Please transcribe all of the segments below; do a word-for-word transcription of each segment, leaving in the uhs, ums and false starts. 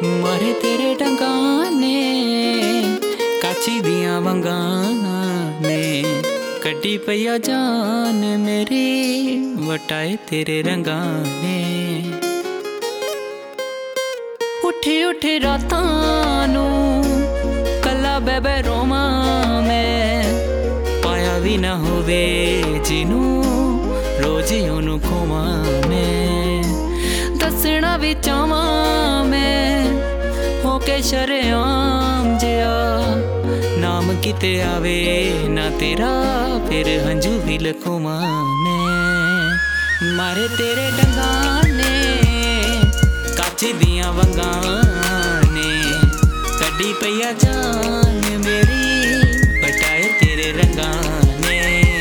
ਮਾਰੇ ਤੇਰੇ ਡੰਗਾਂ ਨੇ ਕਾਚੀ ਦੀਆਂ ਵੰਗਾਂ ਨੇ ਕੱਢੀ ਪਈਆ ਜਾਨ ਮੇਰੀ ਵਟਾਏ ਤੇਰੇ ਰੰਗਾਂ ਨੇ। ਉੱਠੀ ਉੱਠੀ ਰਾਤਾਂ ਨੂੰ ਕੱਲਾ ਬਹਿ ਬਹਿ ਰੋਵਾਂ ਮੈਂ, ਪਾਇਆ ਵੀ ਨਾ ਹੋਵੇ ਜਿਹਨੂੰ ਰੋਜ਼ ਉਹਨੂੰ ਖੋਵਾਂ ਮੈਂ। ਦੱਸਣਾ ਵੀ ਚਾਹਵਾਂ ਮੈਂ ਹੋ ਕੇ ਸ਼ਰੇਆਮ ਜਿਹਾ, ਨਾਮ ਕਿਤੇ ਆਵੇ ਨਾ ਤੇਰਾ ਫਿਰ ਹੰਝੂ ਵੀ ਲਖੋਵਾਂ ਮੈਂ। ਮਾਰੇ ਤੇਰੇ ਡੰਗਾਂ ਨੇ ਕਾਚੀ ਦੀਆਂ ਵੰਗਾਂ ਨੇ ਕੱਢੀ ਪਈਆ ਜਾਨ ਮੇਰੀ ਵਟਾਏ ਤੇਰੇ ਰੰਗਾਂ ਨੇ।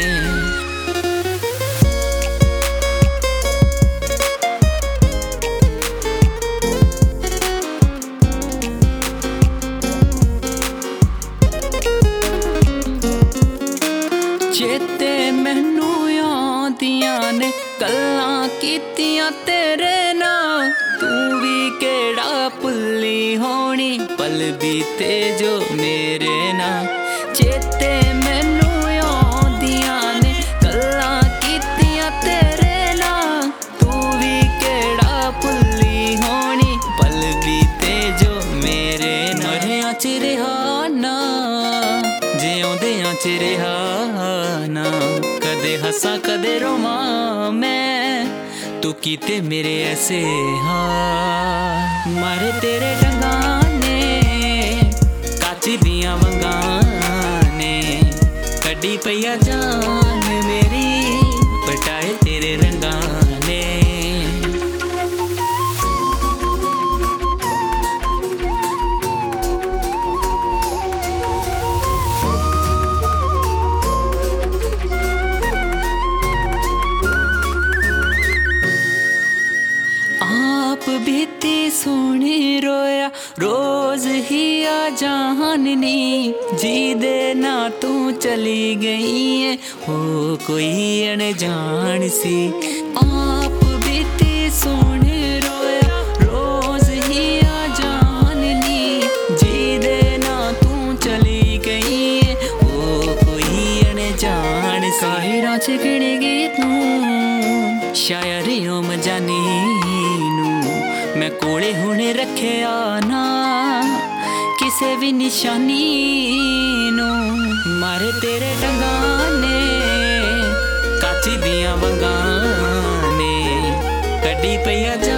ਚੇਤੇ ਮੈਨੂੰ ਆਉਂਦੀਆਂ ਨੇ ਗੱਲਾਂ ਕੀਤੀਆਂ ਤੇਰੇ ਨਾਲ, ਤੂੰ ਵੀ ਕਿਹੜਾ ਭੁੱਲੀ ਹੋਣੀ ਪਲ ਬੀਤੇ ਜੋ ਮੇਰੇ ਨਾਲ। ਚੇਤੇ ਮੈਨੂੰ ਆਉਂਦੀਆਂ ਨੇ ਗੱਲਾਂ ਕੀਤੀਆਂ ਤੇਰੇ ਨਾਲ, ਤੂੰ ਵੀ ਕਿਹੜਾ ਭੁੱਲੀ ਹੋਣੀ ਪਲ ਬੀਤੇ ਜੋ ਮੇਰੇ ਨਾਲ। ਮਰਿਆਂ ਚ ਰਿਹਾ ਨਾ ਜਿਉਂਦਿਆਂ ਚ ਰਿਹਾ ਨਾ, ਕਦੇ ਹੱਸਾਂ ਕਦੇ ਰੋਵਾਂ ਮੈਂ, ਤੂੰ ਕੀਤੇ ਮੇਰੇ ਐਸੇ ਹਾਂ। ਮਾਰੇ ਤੇਰੇ ਡੰਗਾਂ ਨੇ ਕਾਚੀ ਦੀਆਂ ਵੰਗਾਂ ਨੇ ਕੱਢੀ ਪਈਆ ਜਾਨ ਮੇਰੀ ਵਟਾਏ ਤੇਰੇ ਰੰਗਾਂ ਨੇ। ਆਪ ਬੀਤੀ ਸੋਹਣੀ ਰੋਇਆ ਰੋਜ਼ ਹੀ ਆ ਜਾਨਨੀ, ਜਿਹਦੇ ਨਾ ਤੂੰ ਚਲੀ ਗਈ ਏ ਹੋ ਕੋਈ ਅਣਜਾਣ ਸੀ। ਆਪ ਬੀਤੀ ਸੋਹਣੀ ਰੋਇਆ ਰੋਜ਼ ਹੀ ਆ ਜਾਨਨੀ, ਜਿਹਦੇ ਨਾ ਤੂੰ ਚਲੀ ਗਈ ਏ ਹੋ ਕੋਈ ਅਣਜਾਣ। ਸਾਹਿਰਾਂ ਚ ਗਿਣ ਗਈ ਤੂੰ ਸ਼ਾਇਰੀ ਓ ਮਜਾਨੀ ਨੂੰ, ਮੈਂ ਕੋਲੇ ਹੁਣੇ ਰੱਖਿਆ ਨਾ ਕਿਸੇ ਵੀ ਨਿਸ਼ਾਨੀ ਨੂੰ। ਮਾਰੇ ਤੇਰੇ ਡੰਗਾਂ ਨੇ ਕਾਚੀ ਦੀਆਂ ਵੰਗਾਂ ਨੇ ਕੱਢੀ ਪਈਆ